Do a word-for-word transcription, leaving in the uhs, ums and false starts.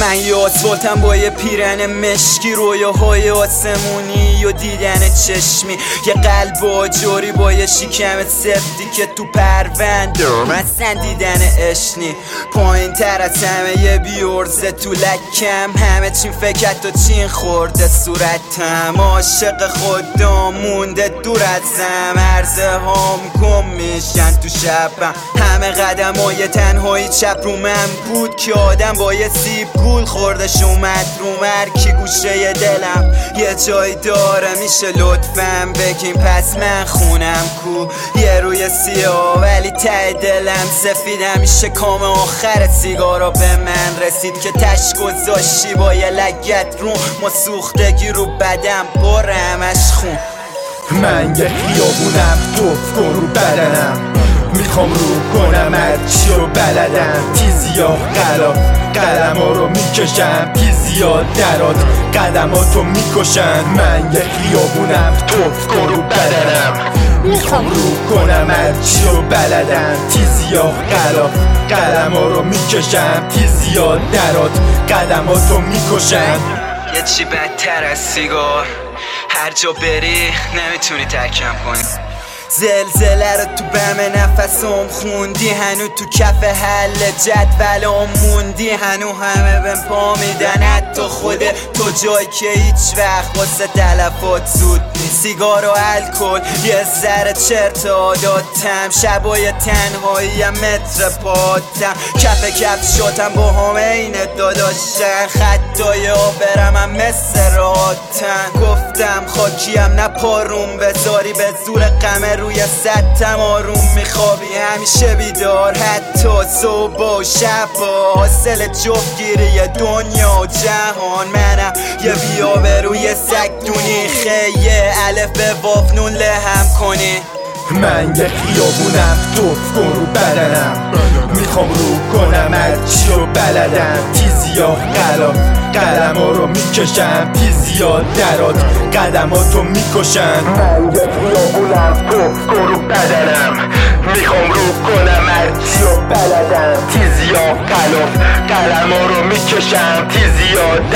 من یه آسفالتم با یه پیرن مشکی، رویاهای آسمونی و دیدن چشمی، یه قلب آجوری با یه شکم سفتی که تو پرونده مثلا دیدن اشنی. پایین تر از همه یه بیورزه تو لکم، همه چین فکرت و چین خورده صورتم، عاشق خودم مونده دور ازم، عرضه هام گم میشن تو شبم، همه قدم های تنهایی چپ رو من بود که آدم با یه سیب گول خوردش اومد رو مرکی گوشه دلم. یه جای داره میشه لطفم بگیم پس من خونم کو، یه روی سیاه ولی ته دلم سفید، همیشه کام آخر سیگارا به من رسید که تش گذاشتی با یه لگت رو ما سوختگی رو بدم پر همش خون. من یه خیابونم توف کن رو بدنم، میخوام رو کنم هرچی رو بلدم، تیزی ها غلاف قلم ها رو میکشم، تیزی ها درات قدماتو میکشن. من یه خیابونم توف کن رو بدنم، میخوام رو کنم هرچی رو بلدم، تیزی ها غلاف قلم ها رو میکشم، تیزی ها درات قدماتو میکشن. یه چی بدتر از سیگار، هر جا بری نمیتونی ترکم کنی، زلزله رو تو بم نفسم خوندی، هنو تو کف حل جدولم موندی، هنو همه بهم پا میدن حتی خوده تو جایی که هیچ وقت واسه تلفات زود نیست. سیگار و الکل یه ذره چرت عاداتم، شبای تنهایی متر پاتم، کف کف شاتم با همه این داداشن، خطای آبرم هم مثل راتن، گفتم خاکیم نه پاروم بذاری به زور قمر روی ستم آروم میخوابی همیشه بیدار، حتی صبح و شب حاصل جفتگیری دنیا و جهان، منم یه بیابه روی سگدونی خیه الف به وافنون لهم کنی. من یه خیابونم توف کن رو بدنم، میخوام رو کنم هرچی رو بلدم، تیزی ها غلاف قلم ها رو میکشم، تیزی ها درات قدماتو میکشن. من یه خیابونم توف کن رو بدنم، میخوام رو کنم هرچی رو بلدم، تیزی ها غلاف قلم ها رو میکشم، تیزی ها